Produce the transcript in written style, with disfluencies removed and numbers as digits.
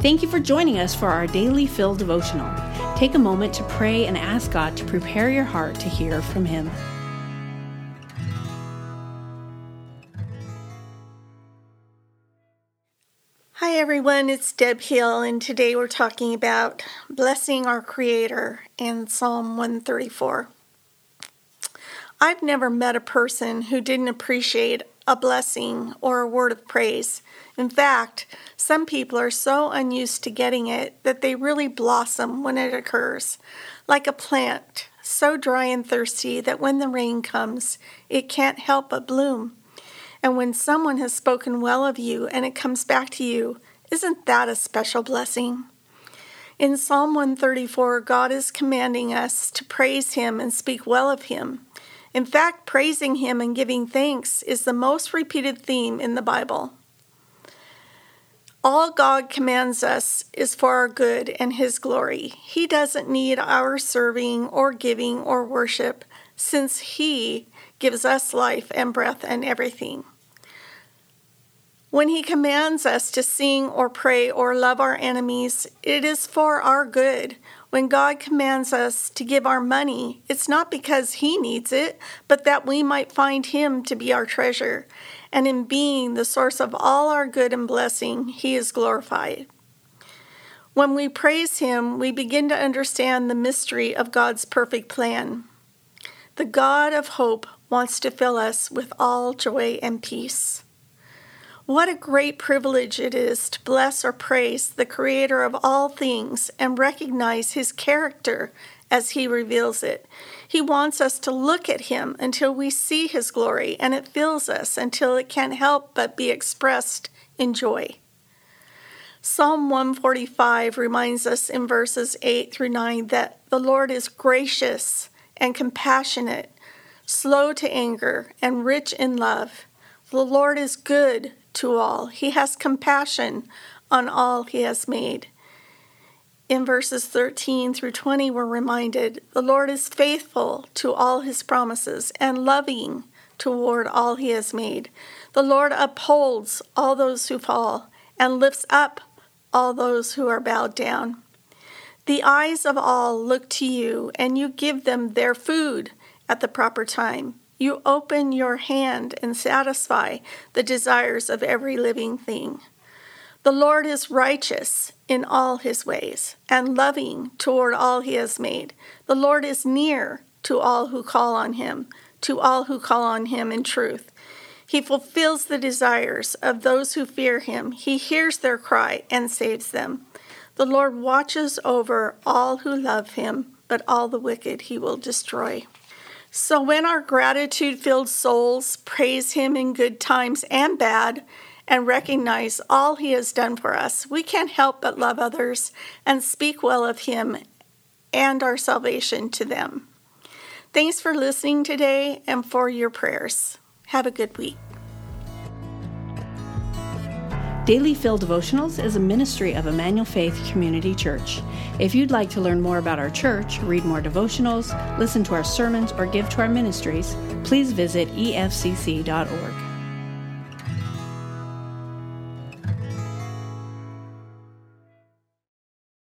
Thank you for joining us for our Daily Fill devotional. Take a moment to pray and ask God to prepare your heart to hear from Him. Hi everyone, it's Deb Hill, and today we're talking about blessing our Creator in Psalm 134. I've never met a person who didn't appreciate a blessing or a word of praise. In fact, some people are so unused to getting it that they really blossom when it occurs, like a plant, so dry and thirsty that when the rain comes, it can't help but bloom. And when someone has spoken well of you and it comes back to you, isn't that a special blessing? In Psalm 134, God is commanding us to praise Him and speak well of Him. In fact, praising Him and giving thanks is the most repeated theme in the Bible. All God commands us is for our good and His glory. He doesn't need our serving or giving or worship, since He gives us life and breath and everything. When He commands us to sing or pray or love our enemies, it is for our good. When God commands us to give our money, it's not because He needs it, but that we might find Him to be our treasure. And in being the source of all our good and blessing, He is glorified. When we praise Him, we begin to understand the mystery of God's perfect plan. The God of hope wants to fill us with all joy and peace. What a great privilege it is to bless or praise the Creator of all things and recognize His character as He reveals it. He wants us to look at Him until we see His glory, and it fills us until it can't help but be expressed in joy. Psalm 145 reminds us in verses 8 through 9 that the Lord is gracious and compassionate, slow to anger, and rich in love. The Lord is good to all. He has compassion on all He has made. In verses 13 through 20, we're reminded the Lord is faithful to all His promises and loving toward all He has made. The Lord upholds all those who fall and lifts up all those who are bowed down. The eyes of all look to you, and you give them their food at the proper time. You open your hand and satisfy the desires of every living thing. The Lord is righteous in all His ways and loving toward all He has made. The Lord is near to all who call on Him, in truth. He fulfills the desires of those who fear Him. He hears their cry and saves them. The Lord watches over all who love Him, but all the wicked He will destroy. So when our gratitude-filled souls praise Him in good times and bad and recognize all He has done for us, we can't help but love others and speak well of Him and our salvation to them. Thanks for listening today and for your prayers. Have a good week. Daily Fill Devotionals is a ministry of Emmanuel Faith Community Church. If you'd like to learn more about our church, read more devotionals, listen to our sermons, or give to our ministries, please visit efcc.org.